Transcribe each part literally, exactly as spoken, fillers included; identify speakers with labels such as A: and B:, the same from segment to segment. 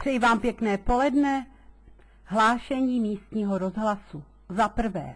A: Přeji vám pěkné poledne. Hlášení místního rozhlasu. Za prvé.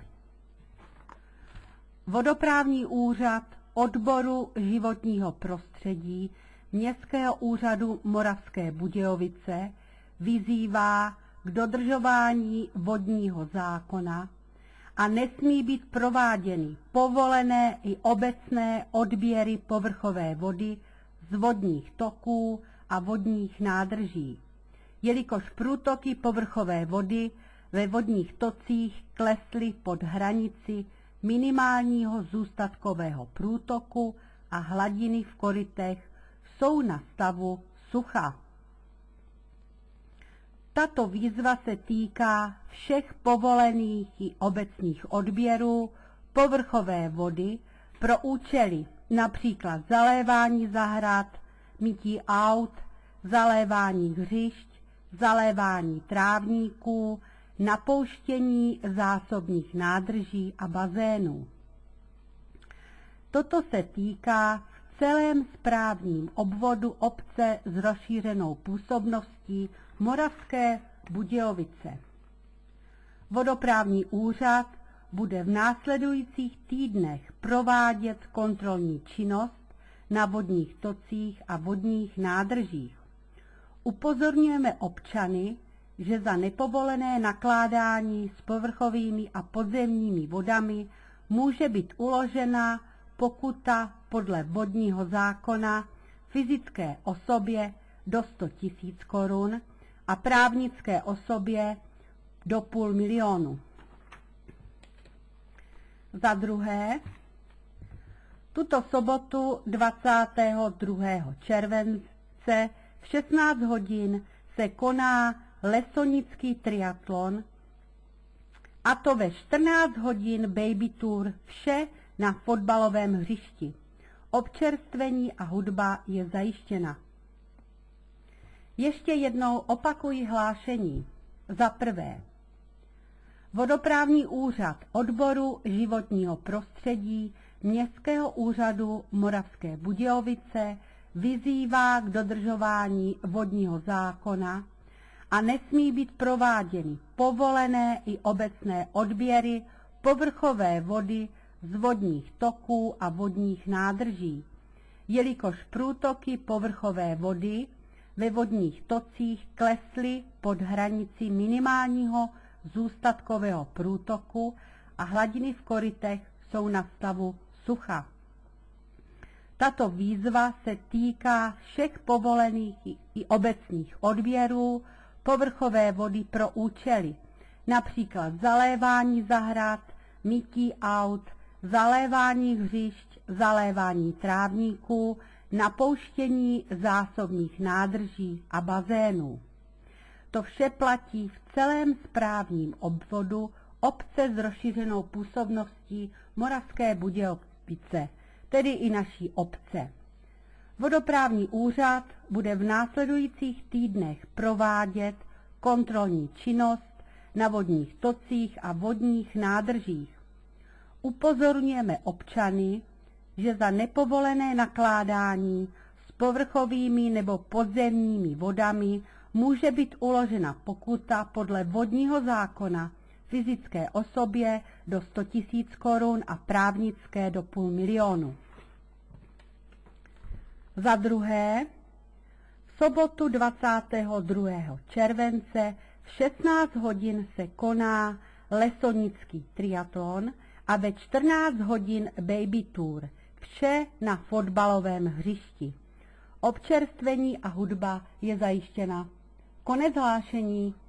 A: Vodoprávní úřad odboru životního prostředí Městského úřadu Moravské Budějovice vyzývá k dodržování vodního zákona a nesmí být prováděny povolené i obecné odběry povrchové vody z vodních toků a vodních nádrží, jelikož průtoky povrchové vody ve vodních tocích klesly pod hranici minimálního zůstatkového průtoku a hladiny v korytech jsou na stavu sucha. Tato výzva se týká všech povolených i obecních odběrů povrchové vody pro účely například zalévání zahrad, mytí aut, zalévání hřišť, zalévání trávníků, napouštění zásobních nádrží a bazénů. Toto se týká v celém správním obvodu obce s rozšířenou působností Moravské Budějovice. Vodoprávní úřad bude v následujících týdnech provádět kontrolní činnost na vodních tocích a vodních nádržích. Upozorňujeme občany, že za nepovolené nakládání s povrchovými a podzemními vodami může být uložena pokuta podle vodního zákona fyzické osobě do sto tisíc korun a právnické osobě do půl milionu. Za druhé, tuto sobotu dvacátého druhého července v šestnáct hodin se koná lesonický triatlon, a to ve čtrnáct hodin baby tour, vše na fotbalovém hřišti. Občerstvení a hudba je zajištěna. Ještě jednou opakuji hlášení. Za prvé. Vodoprávní úřad odboru životního prostředí Městského úřadu Moravské Budějovice vyzývá k dodržování vodního zákona a nesmí být prováděny povolené i obecné odběry povrchové vody z vodních toků a vodních nádrží, jelikož průtoky povrchové vody ve vodních tocích klesly pod hranici minimálního zůstatkového průtoku a hladiny v korytech jsou na stavu sucha. Tato výzva se týká všech povolených i obecních odběrů povrchové vody pro účely, například zalévání zahrad, mytí aut, zalévání hřišť, zalévání trávníků, napouštění zásobních nádrží a bazénů. To vše platí v celém správním obvodu obce s rozšířenou působností Moravské Budějovice, tedy i naší obce. Vodoprávní úřad bude v následujících týdnech provádět kontrolní činnost na vodních tocích a vodních nádržích. Upozorňujeme občany, že za nepovolené nakládání s povrchovými nebo podzemními vodami může být uložena pokuta podle vodního zákona fyzické osobě do sto tisíc korun a právnické do půl milionu. Za druhé, v sobotu dvacátého druhého července v šestnáct hodin se koná lesonický triatlon a ve čtrnáct hodin baby tour, vše na fotbalovém hřišti. Občerstvení a hudba je zajištěna. Konec hlášení.